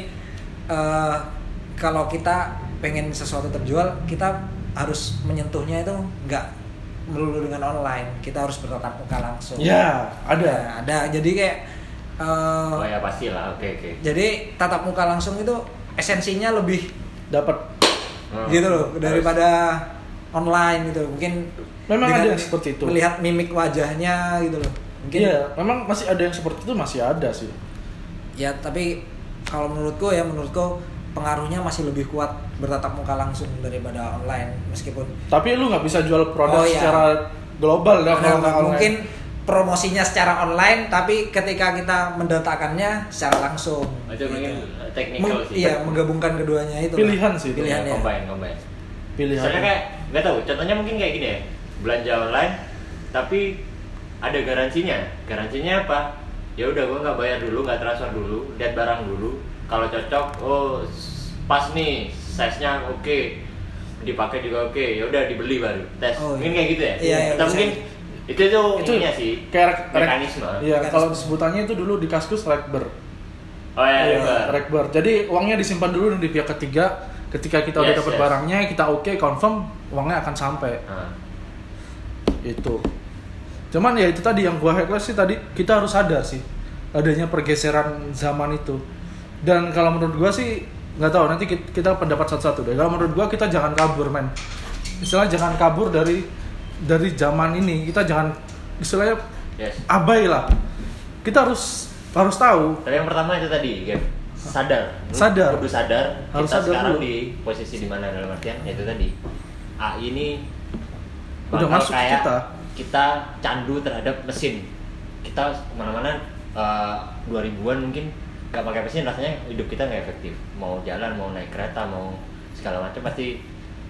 kalau kita pengen sesuatu terjual, kita harus menyentuhnya itu nggak melulu dengan online, kita harus bertatap muka langsung. Ya, ada. Jadi kayak oh ya pastilah, oke. Jadi tatap muka langsung itu esensinya lebih dapat gitu loh daripada online gitu. Mungkin memang ada yang seperti itu. Melihat mimik wajahnya gitu loh. Mungkin iya, memang masih ada yang seperti itu, masih ada sih. Ya, tapi kalau menurutku pengaruhnya masih lebih kuat bertatap muka langsung daripada online, meskipun. Tapi lu nggak bisa jual produk secara global dah kalau nggak online. Mungkin promosinya secara online, tapi ketika kita mendatakannya secara langsung. Itu mungkin technical sih. Iya, menggabungkan keduanya itu. Pilihan sih. Pilihannya. Combine. Pilihan. Soalnya kayak nggak tahu. Contohnya mungkin kayak gini ya, belanja online, tapi ada garansinya. Garansinya apa? Ya udah, gua nggak bayar dulu, nggak transfer dulu, lihat barang dulu. Kalau cocok, pas nih, size-nya oke, dipakai juga oke, ya udah dibeli baru tes. Mungkin kayak gitu ya. Iya, atau mungkin itu ininya sih. Kayak mekanisme. Iya, kalau sebutannya itu dulu di Kaskus rekber. Oh ya, rekber. Jadi uangnya disimpan dulu di pihak ketiga. Ketika kita udah dapat barangnya, kita confirm, uangnya akan sampai. Itu. Cuman ya itu tadi yang gua highlight sih tadi, kita harus sadar sih adanya pergeseran zaman itu. Dan kalau menurut gua sih nggak tahu, nanti kita pendapat satu-satu deh. Kalau menurut gua kita jangan kabur, men. Istilahnya jangan kabur dari zaman ini. Kita jangan istilahnya abai lah. Kita harus tahu. Tapi yang pertama itu tadi, Gap. Sadar. Harus sadar. Harus kita sadar sekarang dulu. Di posisi di mana dalam artian itu tadi. AI ini udah masuk kayak kita candu terhadap mesin. Kita kemana-mana 2000-an mungkin nggak pakai mesin, rasanya hidup kita nggak efektif. Mau jalan, mau naik kereta, mau segala macam pasti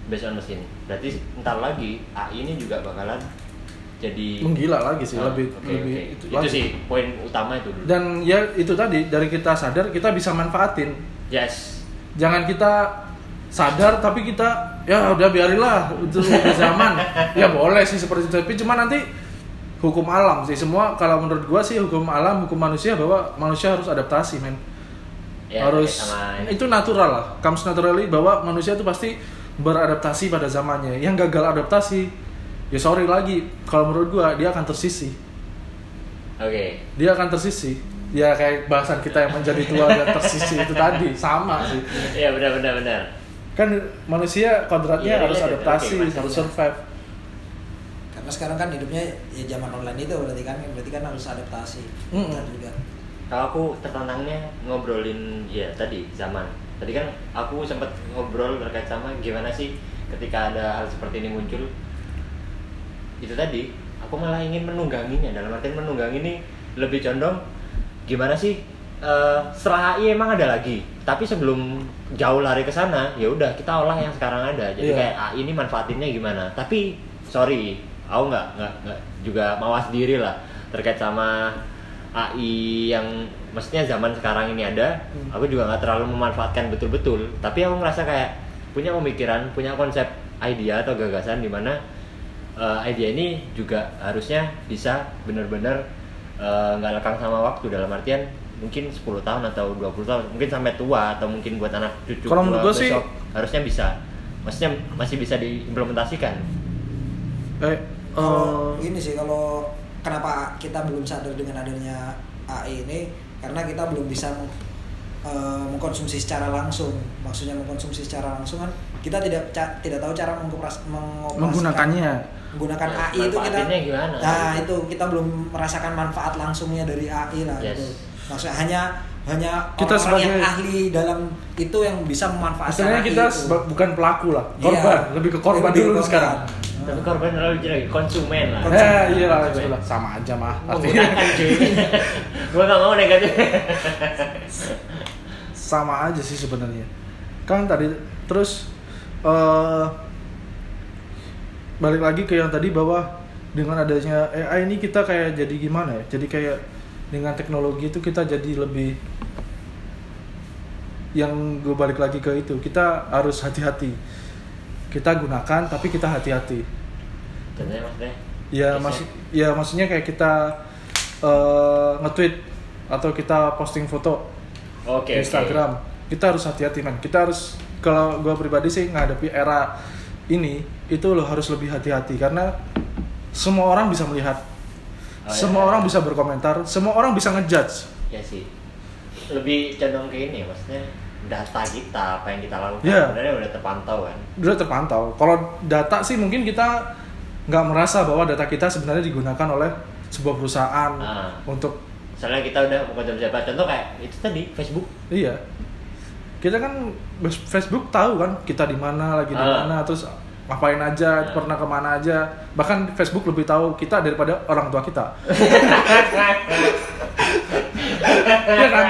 based on mesin. Berarti ntar lagi AI ini juga bakalan jadi menggila lagi sih, oke. itu Itu lagi. sih poin utama itu dulu. Dan ya itu tadi, dari kita sadar kita bisa manfaatin. Yes. Jangan kita sadar tapi kita ya udah biarinlah itu zaman. Ya boleh sih seperti itu, tapi cuma nanti hukum alam sih semua. Kalau menurut gua sih hukum alam, hukum manusia, bahwa manusia harus adaptasi, men. Ya, Harus sama ini. itu natural lah, comes naturally, bahwa manusia itu pasti beradaptasi pada zamannya. Yang gagal adaptasi, ya sorry lagi, kalau menurut gua dia akan tersisih. Oke. Dia akan tersisih. Ya kayak bahasan kita yang menjadi tua dan tersisih itu tadi sama sih. Iya benar. Kan manusia kodratnya Iya, harus iya, adaptasi, oke, harus maksudnya. survive. Karena sekarang kan hidupnya ya zaman online itu berarti kan harus adaptasi. Kita juga. Kalau aku tertantangnya ngobrolin ya tadi zaman. Tadi kan aku sempat ngobrol terkait sama gimana sih ketika ada hal seperti ini muncul. Itu tadi aku malah ingin menungganginya. Dalam artian menunggang ini lebih condong gimana sih setelah AI emang ada lagi. Tapi sebelum jauh lari ke sana, ya udah kita olah yang sekarang ada. Jadi Iya. kayak AI ini manfaatinnya gimana. Tapi sorry, aku nggak juga mawas diri lah terkait sama AI yang maksudnya zaman sekarang ini ada. Aku juga nggak terlalu memanfaatkan betul-betul. Tapi aku ngerasa kayak punya pemikiran, punya konsep idea atau gagasan di mana idea ini juga harusnya bisa benar-benar nggak lekang sama waktu. Dalam artian mungkin 10 tahun atau 20 tahun, mungkin sampai tua, atau mungkin buat anak cucu Kalau menurut gua gua sih- besok harusnya bisa, maksudnya masih bisa diimplementasikan. Kalau ini sih, kalau kenapa kita belum sadar dengan adanya AI ini, karena kita belum bisa mengkonsumsi secara langsung. Maksudnya mengkonsumsi secara langsung kan kita tidak tahu cara Menggunakannya. menggunakan Nah, AI itu kita. manfaatinnya gimana? Nah, itu kita belum merasakan manfaat langsungnya dari AI lah. Yes. Gitu. Maksudnya hanya Kita orang-orang yang sebagai- ahli dalam itu yang bisa memanfaatkan Istilahnya AI kita itu. bukan pelaku lah, Iya. korban, lebih ke korban Lebih ke dulu korban. sekarang. Tapi korban terlalu jelek, konsumen lah. Iya lah, itulah. Sama aja mah. Artinya Menggunakan cuy. Gue gak mau negatif. sama aja sih sebenarnya. Kan tadi terus balik lagi ke yang tadi, bahwa dengan adanya AI ini kita kayak jadi gimana ya? Jadi kayak dengan teknologi itu kita jadi lebih, yang gue balik lagi ke itu, kita harus hati-hati. Kita gunakan tapi kita hati-hati. Contohnya maksudnya? Ya maksudnya kayak kita nge-tweet atau kita posting foto Oke. di Instagram. Kita harus hati-hati, man. Kita harus, kalau gue pribadi sih ngadepi era ini itu lo harus lebih hati-hati, karena semua orang bisa melihat, semua orang bisa berkomentar, semua orang bisa ngejudge. Ya sih. Lebih condong ke ini, maksudnya data kita, apa yang kita lakukan Iya. sebenarnya udah terpantau kan. Udah terpantau. Kalau data sih mungkin kita nggak merasa bahwa data kita sebenarnya digunakan oleh sebuah perusahaan untuk, Misalnya kita udah mengkonsumsi apa, contoh kayak itu tadi Facebook. iya, kita kan Facebook tahu kan kita di mana, lagi di mana, terus ngapain aja, pernah kemana aja. Bahkan Facebook lebih tahu kita daripada orang tua kita. Iya kan?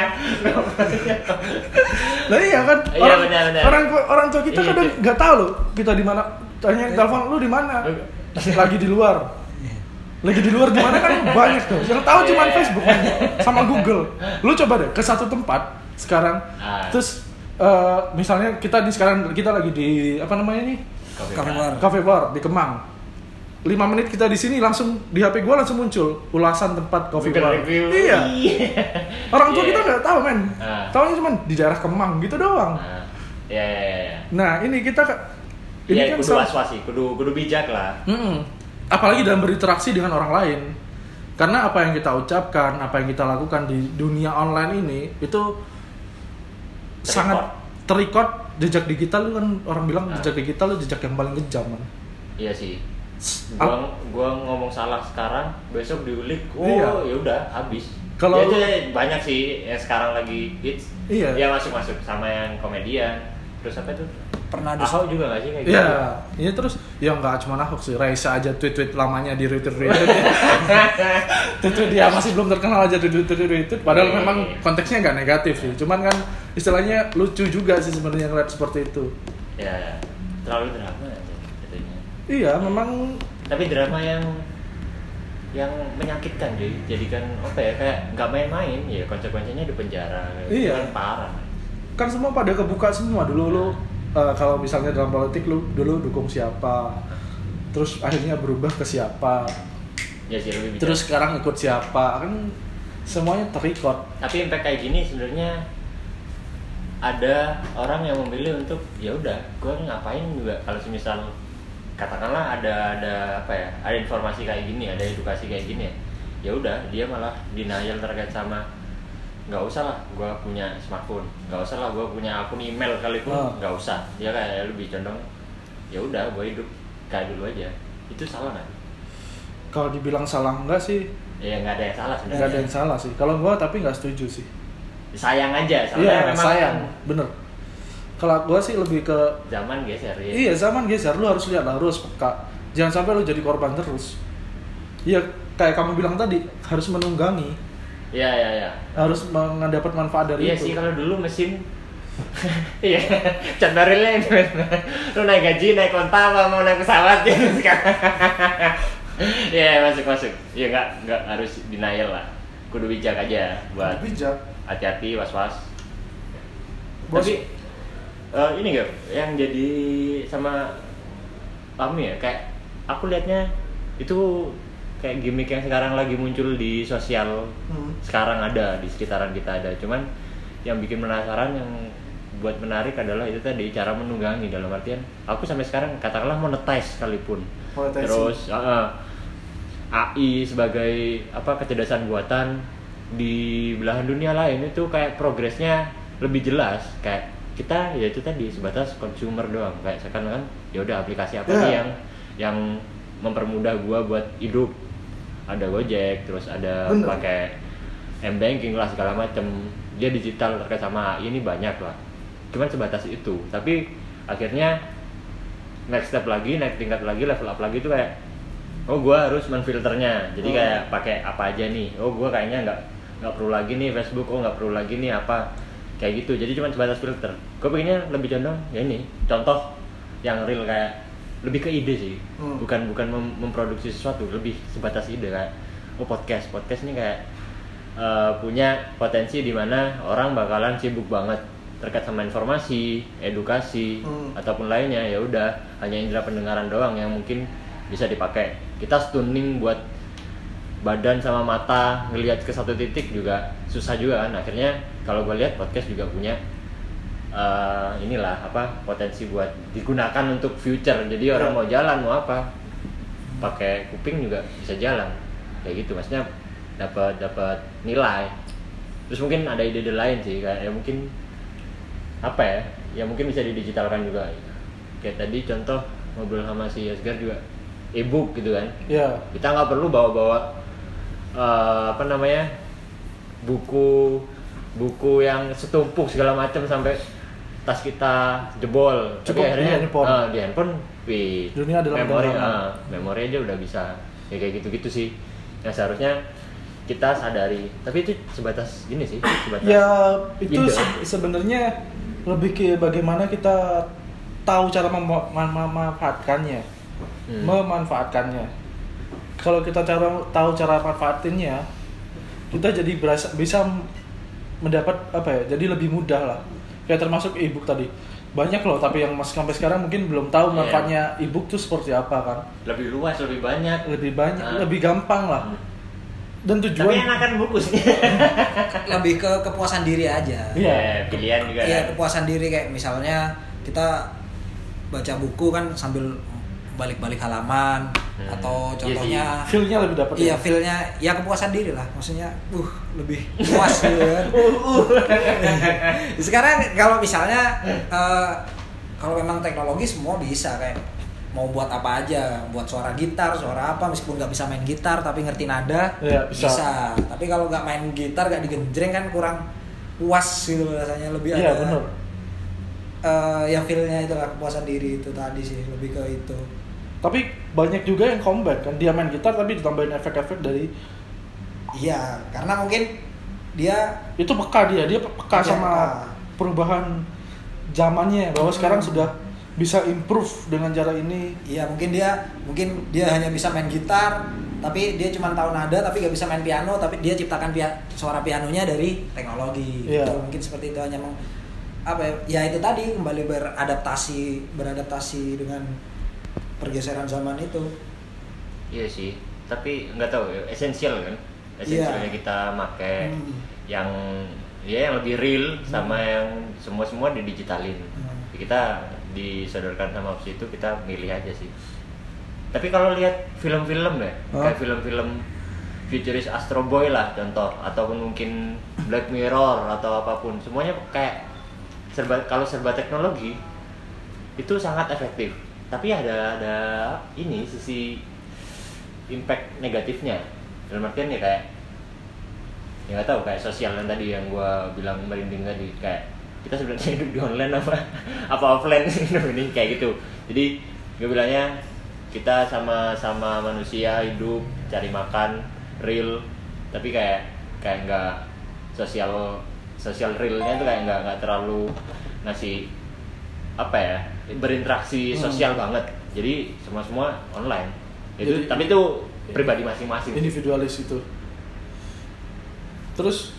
Nah iya kan? Iya, benar. Orang tua kita Iya, kadang iya. nggak tahu loh kita di mana. Tanya telepon, lu di mana? Lagi di luar. Lagi di luar di mana kan banyak tuh. Yang tahu cuma Iya. Facebook sama Google. Lu coba deh ke satu tempat sekarang. Terus misalnya kita lagi di apa namanya nih? Cafe bar. Cafe bar di Kemang. 5 menit kita di sini, langsung di HP gua langsung muncul ulasan tempat coffee Google bar. review. Iya. Orang tua Iya. kita nggak tahu, men. Taunya cuma di daerah Kemang gitu doang. Ya. Nah, ini kita ini Iya, kan kudu was-was sih, kudu bijak lah. apalagi dalam berinteraksi dengan orang lain. Karena apa yang kita ucapkan, apa yang kita lakukan di dunia online ini itu sangat terikat. Jejak digital itu kan orang bilang jejak digital itu jejak yang paling kejam, man. Iya sih. Gua ngomong salah sekarang, besok diulik. Iya. Ya udah habis. Kalau ya, banyak sih yang sekarang lagi hits. Iya. Ya masuk sama yang komedian. Terus apa tuh? Pernah ada Ahok juga gak sih kayak gitu? Iya, iya terus ya nggak cuma Ahok sih, Raisa aja tweet lamanya di retweet. Tweet dia masih belum terkenal aja di retweet. Padahal memang konteksnya nggak negatif sih, cuman kan istilahnya lucu juga sih sebenarnya ngeliat seperti itu. Ya. terlalu drama aja katanya. Iya, memang. Tapi drama yang menyakitkan deh, jadikan apa ya, kayak nggak main-main ya, konsekuensinya di penjara. Iya. Kan parah. Kan semua pada kebuka semua dulu lu kalau misalnya dalam politik lu dulu dukung siapa, terus akhirnya berubah ke siapa, Ya sih lebih bicara. terus sekarang ikut siapa, kan semuanya terrecord. Tapi impact kayak gini sebenarnya ada orang yang memilih untuk ya udah gue ngapain juga, kalau semisal katakanlah ada apa ya, ada informasi kayak gini, ada edukasi kayak gini ya udah dia malah denial terkait sama nggak usah lah gue punya smartphone, nggak usah lah gue punya akun email sekalipun, nggak usah. Dia kayak lebih condong ya udah gue hidup kayak dulu aja. Itu salah nggak? Kalau dibilang salah enggak sih, Ya nggak ada yang salah sebenarnya. nggak ada yang salah sih. Kalau gua tapi nggak setuju sih. Sayang aja, soalnya Iya, memang sayang, bener. Kalau gua sih lebih ke zaman geser ya. iya, zaman geser, lu harus lihat, harus peka. Jangan sampai lu jadi korban terus. Iya, kayak kamu bilang tadi, harus menunggangi, Iya. harus mendapat manfaat dari Iya itu. sih, kalau dulu mesin iya, contoh realnya ini lu naik gaji, naik konta, apa mau naik pesawat ya sekarang. Iya, masuk. Iya, nggak harus denial lah. Kudu bijak aja buat Bijak. hati-hati, was-was. Bos. Tapi ini nggak yang jadi sama Pami ya, kayak aku liatnya itu kayak gimmick yang sekarang lagi muncul di sosial. Sekarang ada di sekitaran kita ada, cuman yang bikin penasaran, yang buat menarik adalah itu tadi, cara menunggangi. Dalam artian aku sampai sekarang katakanlah monetize sekalipun, Monetasi. terus AI sebagai apa, kecerdasan buatan di belahan dunia lain itu kayak progresnya lebih jelas. Kayak kita ya itu tadi sebatas consumer doang, kayak sekarang kan ya udah aplikasi apa nih yang mempermudah gua buat hidup. Ada Gojek, terus ada Bener. pakai m-banking lah segala macem. Dia digital terkait sama AI ini banyak lah. Cuman sebatas itu. Tapi akhirnya next step lagi, naik tingkat lagi, level up lagi itu kayak oh gua harus menfilternya. Jadi kayak pakai apa aja nih. Oh gua kayaknya nggak perlu lagi nih Facebook, oh nggak perlu lagi nih apa. Kayak gitu. Jadi cuma sebatas filter. Gue pengennya lebih condong ya ini. Contoh yang real, kayak lebih ke ide sih. Bukan memproduksi sesuatu, lebih sebatas ide kayak oh podcast ini kayak punya potensi di mana orang bakalan sibuk banget terkait sama informasi, edukasi ataupun lainnya. Ya udah, hanya indera pendengaran doang yang mungkin bisa dipakai. Kita tuning buat badan sama mata ngelihat ke satu titik juga susah juga kan. Akhirnya kalau gue lihat podcast juga punya inilah apa, potensi buat digunakan untuk future. Jadi orang mau jalan mau apa pakai kuping juga bisa jalan kayak gitu, maksudnya dapat nilai. Terus mungkin ada ide-ide lain sih, kayak ya mungkin apa ya mungkin bisa didigitalkan juga. Kayak tadi contoh ngobrol sama si Asgar juga, e-book gitu kan. Iya. Kita nggak perlu bawa apa namanya, buku yang setumpuk segala macam sampai tas kita jebol. Cukup tapi akhirnya di handphone. di handphone, wih, Dunia adalah memori aja udah bisa. Ya kayak gitu-gitu sih yang seharusnya kita sadari. Tapi itu sebatas gini sih, sebatas Ya itu ide. sebenarnya lebih ke bagaimana kita tahu cara memanfaatkannya. Memanfaatkannya. Kalau kita tahu cara manfaatinnya, kita jadi bisa mendapat apa ya? Jadi lebih mudah lah. Kayak termasuk e-book tadi. Banyak loh, tapi yang masih sampai sekarang mungkin belum tahu manfaatnya e-book tuh seperti apa kan. Lebih luas, lebih banyak, Lebih gampang lah. Dan tapi tujuan enakan buku sih. Lebih ke kepuasan diri aja. Iya. Pilihan juga. Iya, kan? kepuasan diri, kayak misalnya kita baca buku kan sambil balik-balik halaman atau Iya contohnya feel-nya lebih dapat. iya, feel-nya ya kepuasan diri lah, maksudnya lebih puas gitu kan. Sekarang kalau misalnya kalau memang teknologi semua bisa, kayak mau buat apa aja, buat suara gitar, suara apa, meskipun nggak bisa main gitar tapi ngerti nada, Iya, bisa. Tapi kalau nggak main gitar, nggak digenjreng kan kurang puas gitu rasanya. Lebih Iya, ada benar. ya feel-nya itu lah, kepuasan diri itu tadi sih, lebih ke itu. Tapi banyak juga yang comeback kan, dia main gitar tapi ditambahin efek-efek dari Iya, karena mungkin dia itu peka, dia peka Iya, sama peka. perubahan zamannya, bahwa sekarang sudah bisa improve dengan cara ini. Iya, mungkin dia hanya bisa main gitar, tapi dia cuma tahu nada, tapi gak bisa main piano, tapi dia ciptakan suara pianonya dari teknologi. Iya. Gitu. Mungkin seperti itu, hanya ya itu tadi, kembali beradaptasi dengan pergeseran zaman itu. Iya sih, tapi nggak tahu esensialnya Iya. kita pakai yang lebih real sama yang semua didigitalin. Kita disodorkan sama opsi itu, kita milih aja sih. Tapi kalau lihat film-film deh, kayak film-film futuris Astro Boy lah contoh, ataupun mungkin Black Mirror atau apapun, semuanya kayak serba teknologi itu sangat efektif. Tapi ada ini sisi impact negatifnya. Dalam artian ya kayak nggak tahu, kayak sosial yang tadi yang gua bilang merinding tadi, kayak kita sebenarnya hidup di online apa offline sih ini kayak gitu. Jadi gue bilangnya kita sama manusia hidup cari makan real, tapi kayak nggak sosial realnya tuh kayak nggak terlalu ngasih berinteraksi sosial banget. Jadi semua online itu. Jadi, tapi itu pribadi masing-masing, individualis itu. Terus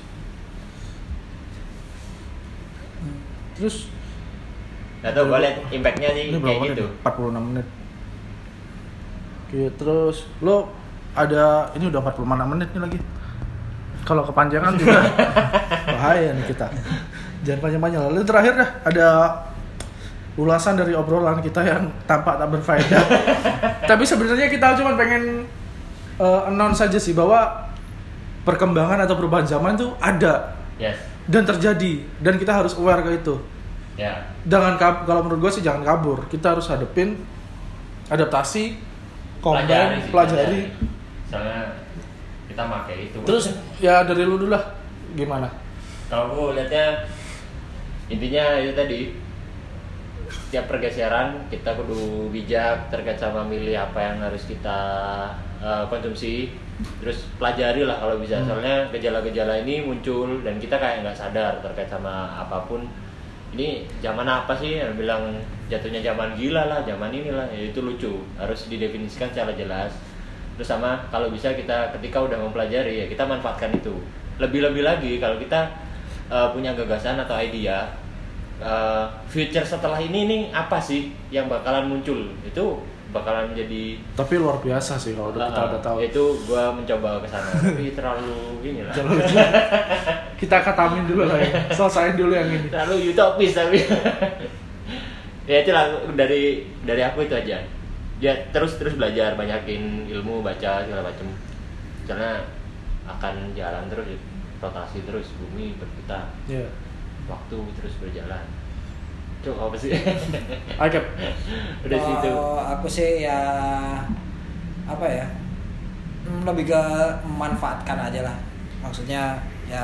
nggak tahu, gue liat impactnya sih kayak gitu. 46 menit. Oke, terus lo ada, ini udah 46 menit nih lagi. Kalau kepanjangan juga bahaya nih kita. Jangan panjang-panjang. Lalu terakhir dah, ada ulasan dari obrolan kita yang tampak tak berfaedah. Tapi sebenarnya kita cuma pengen announce saja sih bahwa perkembangan atau perubahan zaman itu ada. Yes. Dan terjadi, dan kita harus aware ke itu. Ya. Kalau menurut gue sih jangan kabur. Kita harus hadepin, adaptasi, pelajari. Soalnya kita pakai itu. Terus ya dari lu dulu lah, gimana? Kalau gue liatnya intinya itu tadi, setiap pergeseran kita kudu bijak terkait sama milih apa yang harus kita konsumsi. Terus pelajari lah kalau bisa, soalnya gejala-gejala ini muncul dan kita kayak nggak sadar terkait sama apapun. Ini zaman apa sih yang bilang jatuhnya zaman gila lah, zaman inilah, ya itu lucu, harus didefinisikan secara jelas. Terus sama kalau bisa kita ketika udah mempelajari ya kita manfaatkan itu. Lebih-lebih lagi kalau kita punya gagasan atau idea, future setelah ini apa sih yang bakalan muncul, itu bakalan menjadi. Tapi luar biasa sih kalau kita udah tahu. Itu gua mencoba ke sana, tapi terlalu inilah. Kita katamin dulu lah ya. Selesain dulu yang ini. Terlalu utopis tapi. Ya itulah dari aku itu aja. Ya terus belajar, banyakin ilmu, baca segala macam. Karena akan jalan terus, rotasi terus, bumi berputar. Iya. Waktu terus berjalan. Coba apa sih? Oke. Udah situ. Aku sih ya apa ya? Lebih ke memanfaatkan aja lah. Maksudnya ya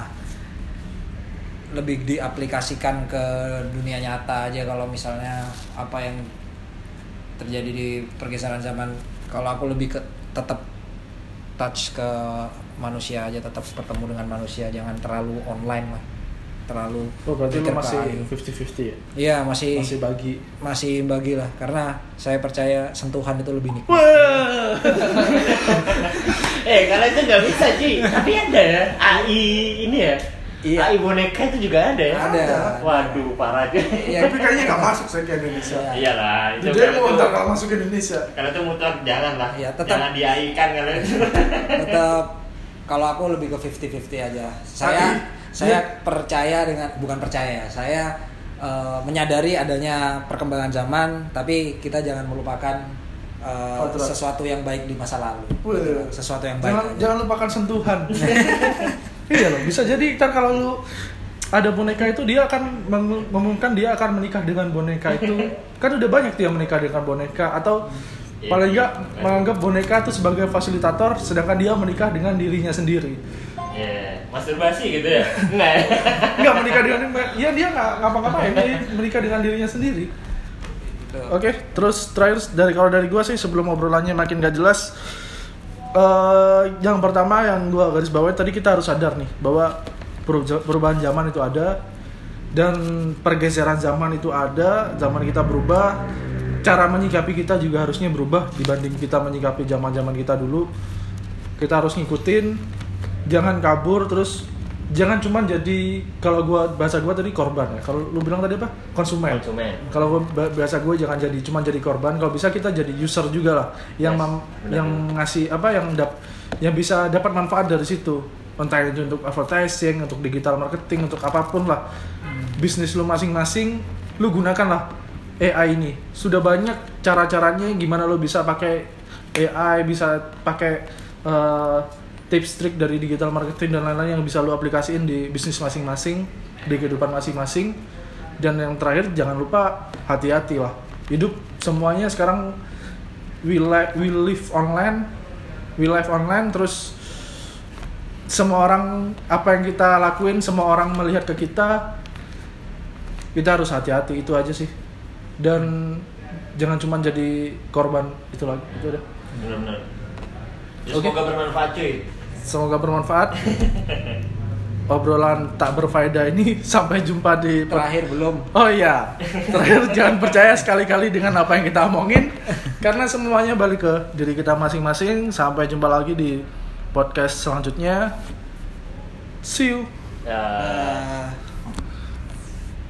lebih diaplikasikan ke dunia nyata aja. Kalau misalnya apa yang terjadi di pergeseran zaman, kalau aku lebih ke tetap touch ke manusia aja, tetap bertemu dengan manusia, jangan terlalu online lah. Terlalu. Oh, berarti lu masih 50-50 ya? Iya, masih bagi lah, karena saya percaya sentuhan itu lebih nikmat. Kalau itu nggak bisa sih, tapi ada ya AI ini ya. Iya. AI boneka itu juga ada ya. Ada. Waduh, parah aja. Iya. Tapi kayaknya nggak masuk saya ke Indonesia. Iyalah. Jadi mau ntar kalau masuk ke Indonesia. Kalau itu mutlak jangan lah. Iya, tetap. Jangan di-AI-kan kalau itu. Tetap. Kalau aku lebih ke 50-50 aja. Saya percaya bukan percaya. Saya menyadari adanya perkembangan zaman, tapi kita jangan melupakan sesuatu yang baik di masa lalu. Sesuatu yang baik. Jangan lupakan sentuhan. Iya loh, bisa jadi ntar kalau lu ada boneka itu, dia akan mengumumkan dia akan menikah dengan boneka itu. Kan udah banyak tuh yang menikah dengan boneka, atau paling enggak menganggap boneka itu sebagai fasilitator, sedangkan dia menikah dengan dirinya sendiri. Masturbasi gitu ya? Enggak menikah dengan dia nggak ngapa-ngapain, dia menikah dengan dirinya sendiri. Oke, terus terakhir dari gua sih, sebelum obrolannya makin gak jelas, yang pertama yang gua garis bawahi tadi, kita harus sadar nih bahwa perubahan zaman itu ada, Dan pergeseran zaman itu ada, zaman kita berubah, cara menyikapi kita juga harusnya berubah dibanding kita menyikapi zaman-zaman kita dulu. Kita harus ngikutin, jangan kabur, terus jangan cuma jadi, kalau bahasa gua tadi korban ya. Kalau lu bilang tadi apa? Konsumen. Kalau bahasa gua jangan jadi korban. Kalau bisa kita jadi user juga lah, yang ngasih apa, yang bisa dapat manfaat dari situ. Entah itu untuk advertising, untuk digital marketing, untuk apapun lah. Bisnis lu masing-masing, lu gunakanlah AI ini. Sudah banyak cara-caranya gimana lu bisa pakai AI, bisa pakai tips trik dari digital marketing dan lain-lain yang bisa lu aplikasiin di bisnis masing-masing, di kehidupan masing-masing. Dan yang terakhir, jangan lupa hati-hati lah. Hidup semuanya sekarang we live online, terus semua orang, apa yang kita lakuin, semua orang melihat ke kita harus hati-hati, itu aja sih. Dan jangan cuma jadi korban, itu lagi, itu udah. Benar-benar. Semoga bermanfaat cuy. Semoga bermanfaat. Obrolan tak berfaedah ini sampai jumpa di Terakhir belum. Oh iya, terakhir jangan percaya sekali-kali dengan apa yang kita omongin, karena semuanya balik ke diri kita masing-masing. Sampai jumpa lagi di podcast selanjutnya. See you. Ya.